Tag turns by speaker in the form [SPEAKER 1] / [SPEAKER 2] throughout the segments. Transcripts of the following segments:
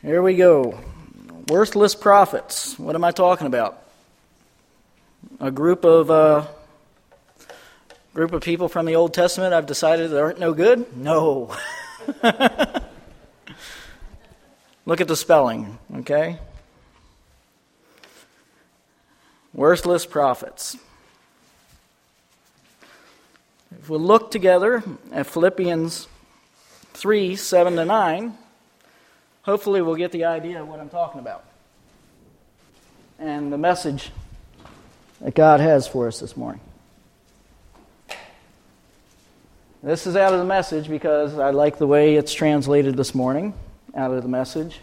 [SPEAKER 1] Here we go. Worthless prophets. What am I talking about? A group of people from the Old Testament I've decided that aren't no good? No. Look at the spelling, okay? Worthless prophets. If we look together at Philippians 3, 7-9, hopefully we'll get the idea of what I'm talking about and the message that God has for us this morning. This is out of the Message because I like the way it's translated this morning, out of the Message.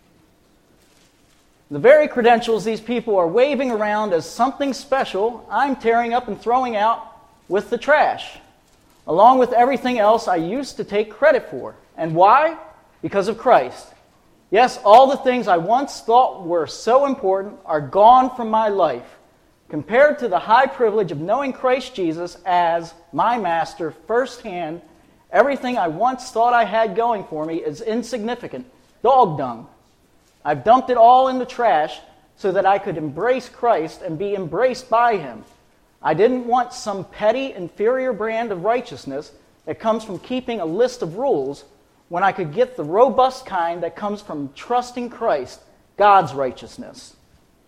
[SPEAKER 1] The very credentials these people are waving around as something special, I'm tearing up and throwing out with the trash, along with everything else I used to take credit for. And why? Because of Christ. Yes, all the things I once thought were so important are gone from my life, compared to the high privilege of knowing Christ Jesus as my master firsthand. Everything I once thought I had going for me is insignificant, dog dung. I've dumped it all in the trash so that I could embrace Christ and be embraced by Him. I didn't want some petty, inferior brand of righteousness that comes from keeping a list of rules when I could get the robust kind that comes from trusting Christ, God's righteousness.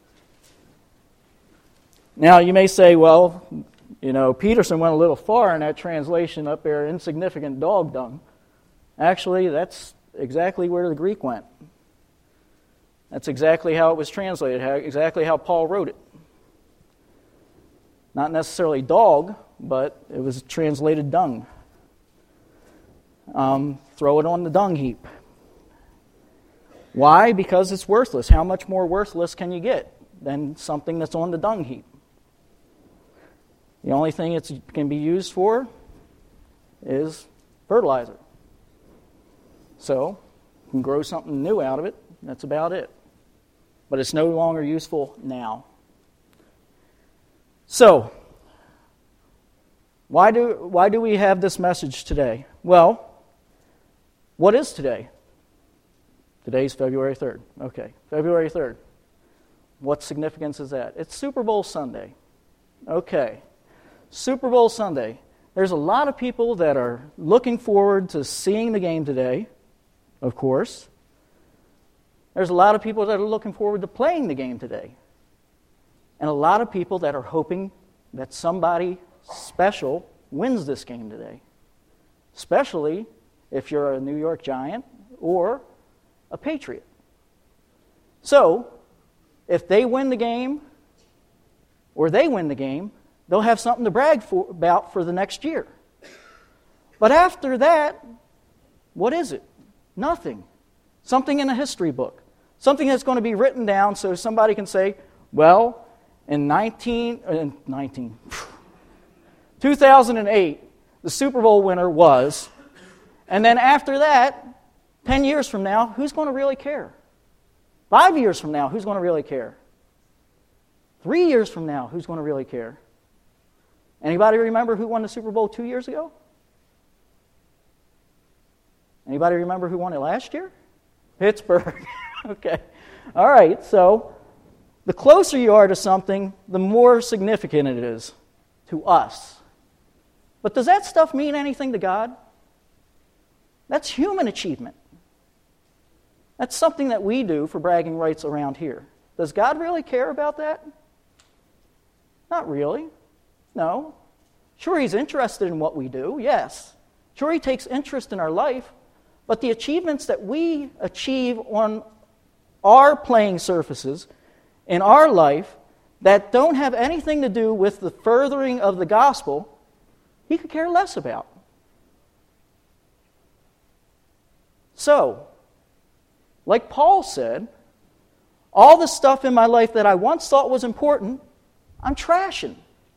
[SPEAKER 1] Now, you may say, well, Peterson went a little far in that translation up there, insignificant dog dung. Actually, that's exactly where the Greek went. That's exactly how it was translated, exactly how Paul wrote it. Not necessarily dog, but it was translated dung. Throw it on the dung heap. Why? Because it's worthless. How much more worthless can you get than something that's on the dung heap? The only thing it can be used for is fertilizer. So, you can grow something new out of it. That's about it. But it's no longer useful now. So, why do we have this message today? Well, what is today? Today's February 3rd. Okay, February 3rd. What significance is that? It's Super Bowl Sunday. Okay, Super Bowl Sunday. There's a lot of people that are looking forward to seeing the game today, of course. There's a lot of people that are looking forward to playing the game today. And a lot of people that are hoping that somebody special wins this game today. Especially if you're a New York Giant or a Patriot. So, if they win the game, or they win the game, they'll have something to brag about for the next year. But after that, what is it? Nothing. Something in a history book. Something that's going to be written down so somebody can say, well, in 2008, the Super Bowl winner was, and then after that, 10 years from now, who's going to really care? 5 years from now, who's going to really care? 3 years from now, who's going to really care? Anybody remember who won the Super Bowl 2 years ago? Anybody remember who won it last year? Pittsburgh. Okay. All right, so the closer you are to something, the more significant it is to us. But does that stuff mean anything to God? That's human achievement. That's something that we do for bragging rights around here. Does God really care about that? Not really. No. Sure, He's interested in what we do, yes. Sure, He takes interest in our life, but the achievements that we achieve on our playing surfaces in our life that don't have anything to do with the furthering of the gospel, He could care less about. So, like Paul said, all the stuff in my life that I once thought was important, I'm trashing.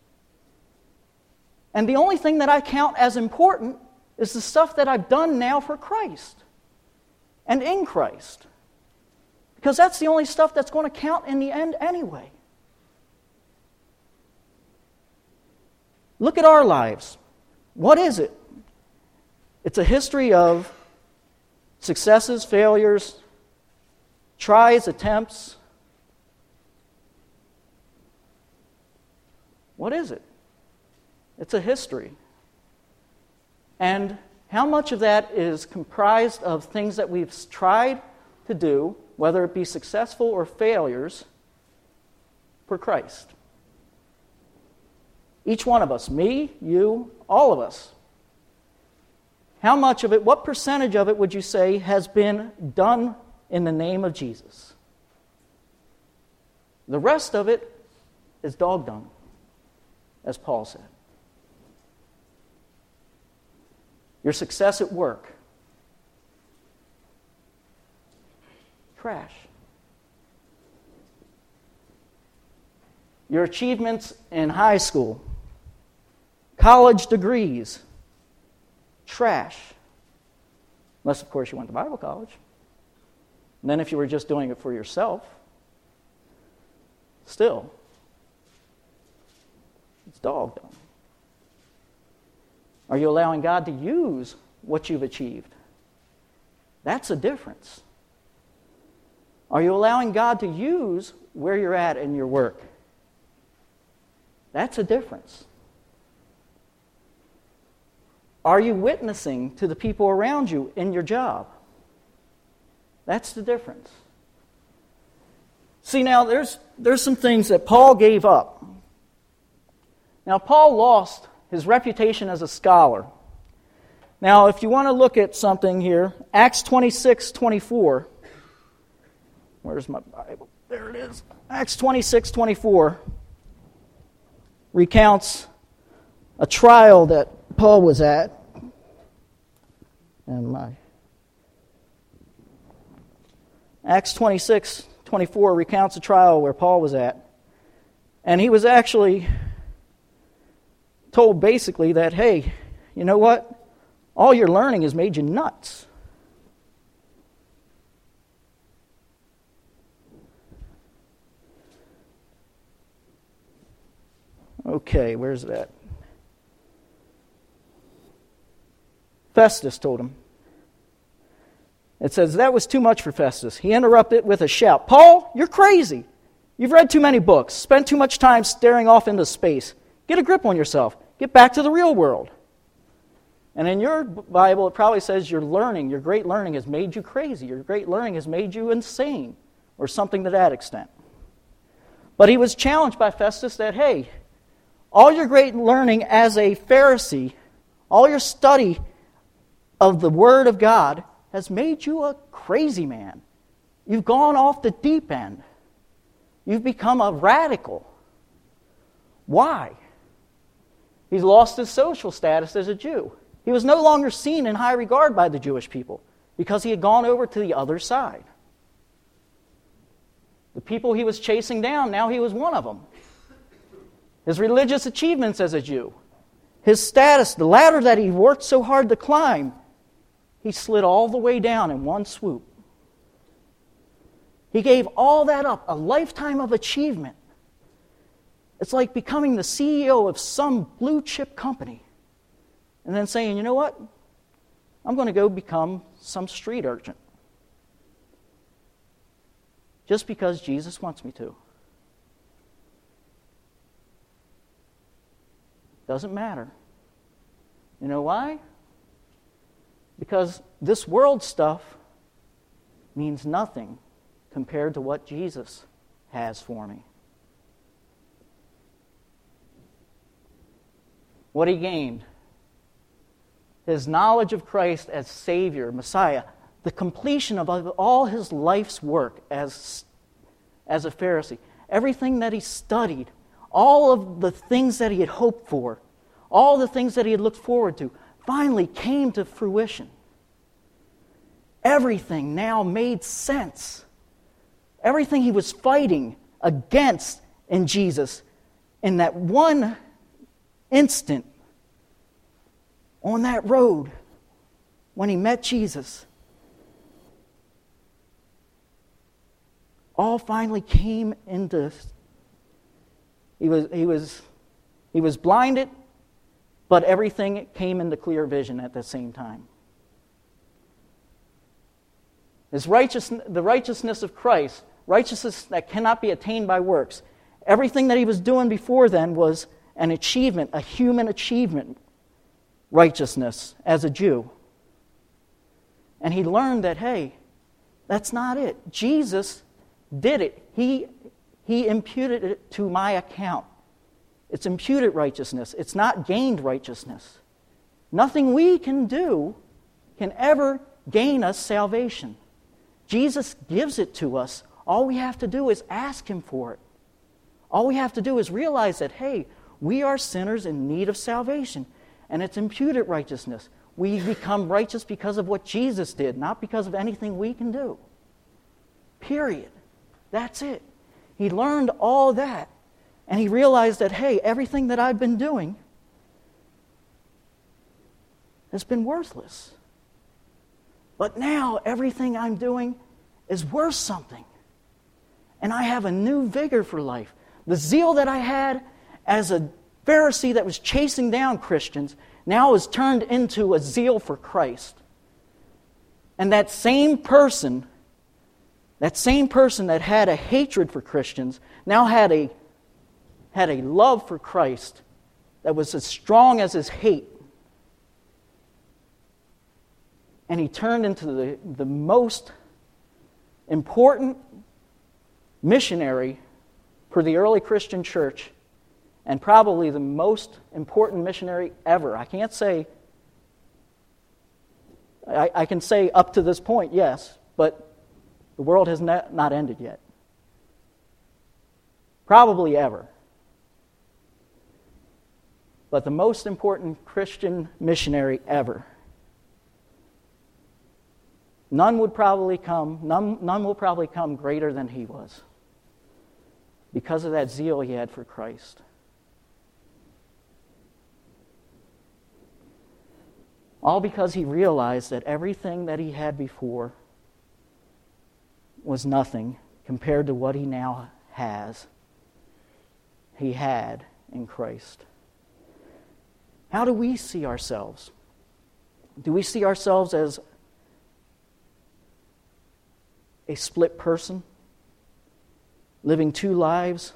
[SPEAKER 1] And the only thing that I count as important is the stuff that I've done now for Christ and in Christ. Because that's the only stuff that's going to count in the end anyway. Look at our lives. What is it? It's a history of successes, failures, tries, attempts. What is it? It's a history. And how much of that is comprised of things that we've tried to do, whether it be successful or failures, for Christ? Each one of us, me, you, all of us. How much of it, what percentage of it would you say has been done in the name of Jesus? The rest of it is dog dung, as Paul said. Your success at work, trash. Your achievements in high school, college degrees, trash. Unless, of course, you went to Bible college. And then if you were just doing it for yourself, still, it's dog dung. Are you allowing God to use what you've achieved? That's a difference. Are you allowing God to use where you're at in your work? That's a difference. Are you witnessing to the people around you in your job? That's the difference. See, now there's some things that Paul gave up. Now, Paul lost his reputation as a scholar. Now, if you want to look at something here, Acts 26:24. Where's my Bible? There it is. Acts 26:24 recounts a trial that Paul was at. Acts 26:24 recounts a trial where Paul was at. And he was actually told basically that, hey, you know what? All your learning has made you nuts. Okay, where's that? Festus told him. It says, that was too much for Festus. He interrupted with a shout. Paul, you're crazy. You've read too many books, spent too much time staring off into space. Get a grip on yourself. Get back to the real world. And in your Bible, it probably says your great learning has made you crazy. Your great learning has made you insane, or something to that extent. But he was challenged by Festus that, hey, all your great learning as a Pharisee, all your study of the Word of God has made you a crazy man. You've gone off the deep end. You've become a radical. Why? He's lost his social status as a Jew. He was no longer seen in high regard by the Jewish people because he had gone over to the other side. The people he was chasing down, now he was one of them. His religious achievements as a Jew, his status, the ladder that he worked so hard to climb, he slid all the way down in one swoop. He gave all that up, a lifetime of achievement. It's like becoming the CEO of some blue chip company and then saying, you know what? I'm going to go become some street urchin. Just because Jesus wants me to. Doesn't matter. You know why? Because this world stuff means nothing compared to what Jesus has for me. What he gained, his knowledge of Christ as Savior, Messiah, the completion of all his life's work as a Pharisee, everything that he studied, all of the things that he had hoped for, all the things that he had looked forward to, finally came to fruition. Everything now made sense. Everything he was fighting against in Jesus, in that one instant on that road when he met Jesus, all finally came into. He was blinded, but everything came into clear vision at the same time. His the righteousness of Christ, righteousness that cannot be attained by works. Everything that he was doing before then was an achievement, a human achievement, righteousness as a Jew. And he learned that, hey, that's not it. Jesus did it. He imputed it to my account. It's imputed righteousness. It's not gained righteousness. Nothing we can do can ever gain us salvation. Jesus gives it to us. All we have to do is ask Him for it. All we have to do is realize that, hey, we are sinners in need of salvation. And it's imputed righteousness. We become righteous because of what Jesus did, not because of anything we can do. Period. That's it. He learned all that. And he realized that, hey, everything that I've been doing has been worthless. But now everything I'm doing is worth something. And I have a new vigor for life. The zeal that I had as a Pharisee that was chasing down Christians now is turned into a zeal for Christ. And that same person that had a hatred for Christians now had a love for Christ that was as strong as his hate. And he turned into the most important missionary for the early Christian church, and probably the most important missionary ever. I can't say, I can say up to this point, yes, but the world has not ended yet. Probably ever. But the most important Christian missionary ever. None will probably come greater than he was, because of that zeal he had for Christ. All because he realized that everything that he had before was nothing compared to what he now has. He had in Christ. How do we see ourselves? Do we see ourselves as a split person, living two lives?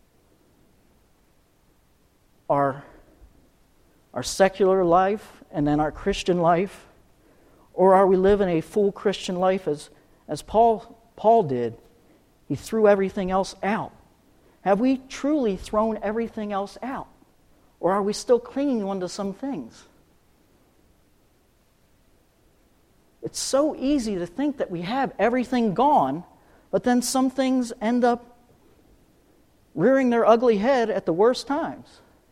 [SPEAKER 1] Our secular life and then our Christian life? Or are we living a full Christian life as Paul did? He threw everything else out. Have we truly thrown everything else out? Or are we still clinging on to some things? It's so easy to think that we have everything gone, but then some things end up rearing their ugly head at the worst times.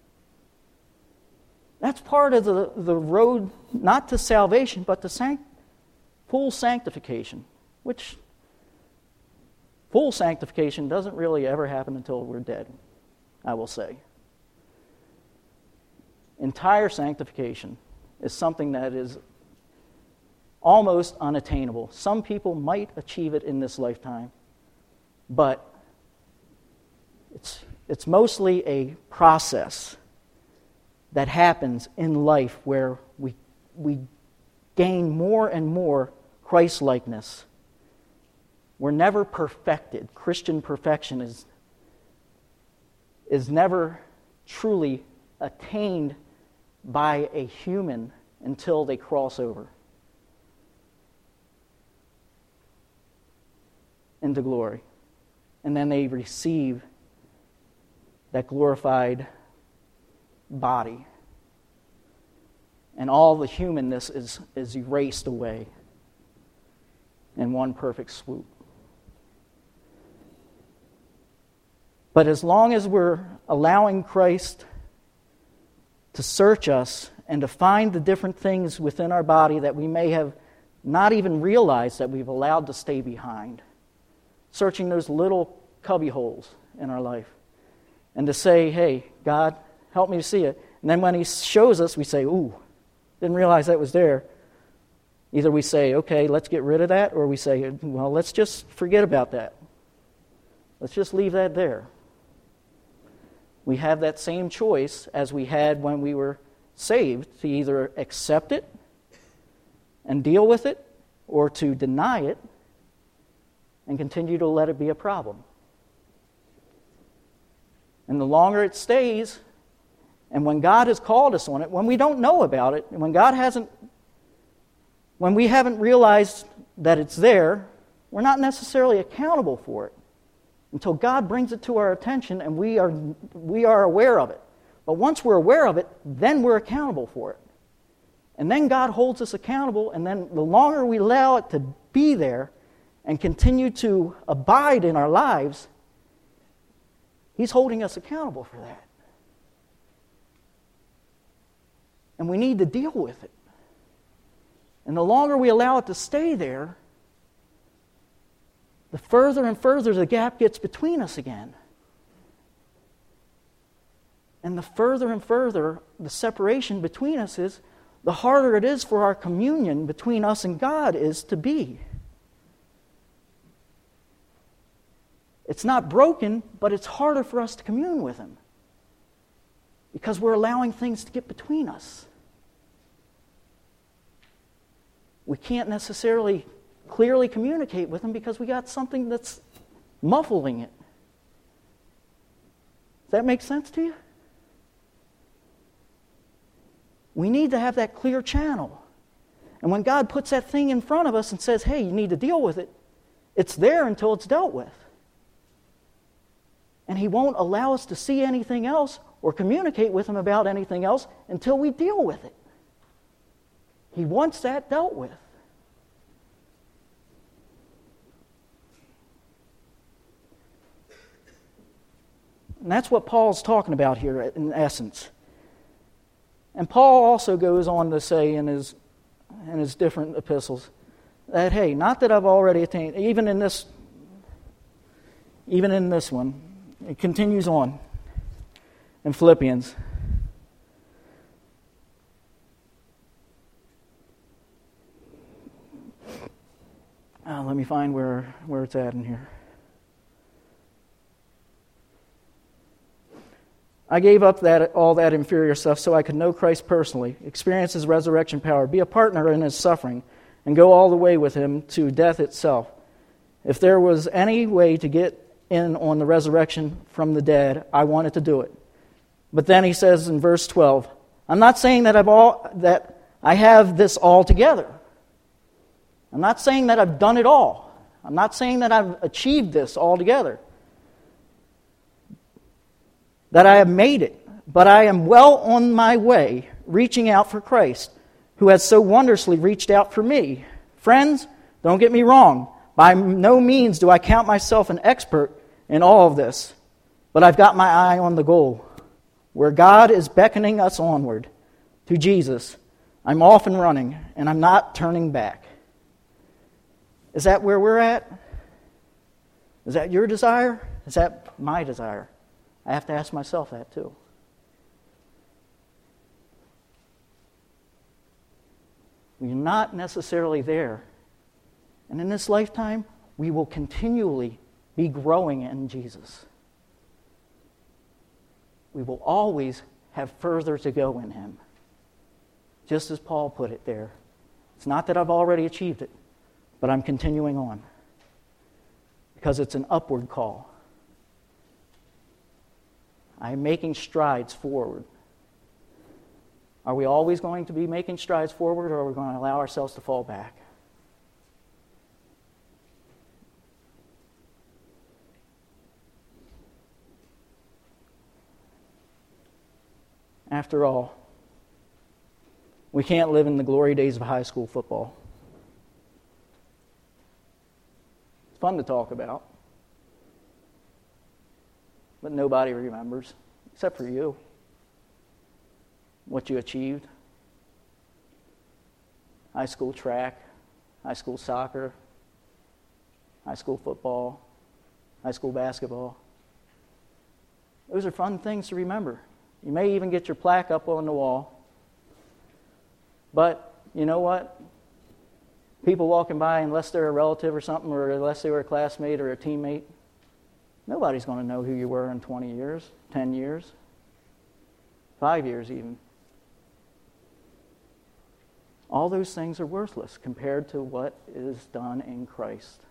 [SPEAKER 1] That's part of the road, not to salvation, but to full sanctification, which full sanctification doesn't really ever happen until we're dead, I will say. Entire sanctification is something that is almost unattainable. Some people might achieve it in this lifetime, but it's mostly a process that happens in life where we gain more and more Christ-likeness. We're never perfected. Christian perfection is never truly attained by a human until they cross over into glory. And then they receive that glorified body. And all the humanness is erased away in one perfect swoop. But as long as we're allowing Christ to search us and to find the different things within our body that we may have not even realized that we've allowed to stay behind, searching those little cubby holes in our life, and to say, hey, God, help me to see it. And then when He shows us, we say, ooh, didn't realize that was there. Either we say, okay, let's get rid of that, or we say, well, let's just forget about that. Let's just leave that there. We have that same choice as we had when we were saved, to either accept it and deal with it, or to deny it and continue to let it be a problem. And the longer it stays, and when God has called us on it, when we don't know about it, when we haven't realized that it's there, we're not necessarily accountable for it until God brings it to our attention and we are aware of it. But once we're aware of it, then we're accountable for it. And then God holds us accountable, and then the longer we allow it to be there and continue to abide in our lives, He's holding us accountable for that. And we need to deal with it. And the longer we allow it to stay there, the further and further the gap gets between us again. And the further and further the separation between us is, the harder it is for our communion between us and God is to be. It's not broken, but it's harder for us to commune with Him because we're allowing things to get between us. We can't necessarily clearly communicate with Him because we got something that's muffling it. Does that make sense to you? We need to have that clear channel. And when God puts that thing in front of us and says, hey, you need to deal with it, it's there until it's dealt with. And He won't allow us to see anything else or communicate with Him about anything else until we deal with it. He wants that dealt with. And that's what Paul's talking about here in essence. And Paul also goes on to say in his different epistles that, hey, not that I've already attained, even in this one, it continues on in Philippians. Let me find where it's at in here. I gave up all that inferior stuff so I could know Christ personally, experience His resurrection power, be a partner in His suffering, and go all the way with Him to death itself. If there was any way to get in on the resurrection from the dead, I wanted to do it. But then he says in verse 12, I'm not saying that I have this all together. I'm not saying that I've done it all. I'm not saying that I've achieved this altogether, that I have made it, but I am well on my way, reaching out for Christ, who has so wondrously reached out for me. Friends, don't get me wrong. By no means do I count myself an expert in all of this, but I've got my eye on the goal, where God is beckoning us onward to Jesus. I'm off and running, and I'm not turning back. Is that where we're at? Is that your desire? Is that my desire? I have to ask myself that too. We're not necessarily there. And in this lifetime, we will continually be growing in Jesus. We will always have further to go in Him. Just as Paul put it there. It's not that I've already achieved it, but I'm continuing on. Because it's an upward call. I'm making strides forward. Are we always going to be making strides forward, or are we going to allow ourselves to fall back? After all, we can't live in the glory days of high school football. It's fun to talk about, but nobody remembers, except for you, what you achieved. High school track, high school soccer, high school football, high school basketball. Those are fun things to remember. You may even get your plaque up on the wall. But you know what? People walking by, unless they're a relative or something, or unless they were a classmate or a teammate, nobody's going to know who you were in 20 years, 10 years, 5 years even. All those things are worthless compared to what is done in Christ.